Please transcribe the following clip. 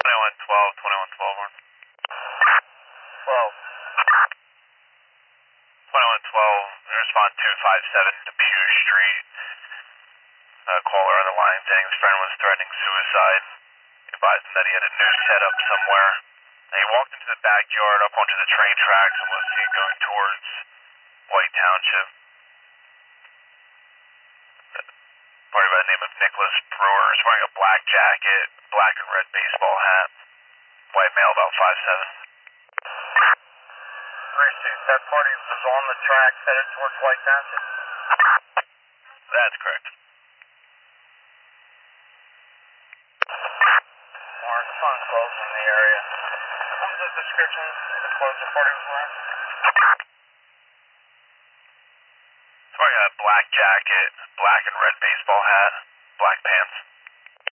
2112, 2112, Horn. 12. 2112, respond 257 Depew Street. Caller on the line saying his friend was threatening suicide. He advised him that he had a noose set up somewhere. And he walked into the backyard up onto the train tracks and was seen going towards White Township. Party by the name of Nicholas Brewer is wearing a black jacket, black and red baseball hat. White male, about 5'7". 3-2, that party was on the track headed towards White Township? That's correct. Mark, phone close in the area. What was the description of the clothes the party was wearing? He's wearing a black jacket, black and red baseball hat, black pants.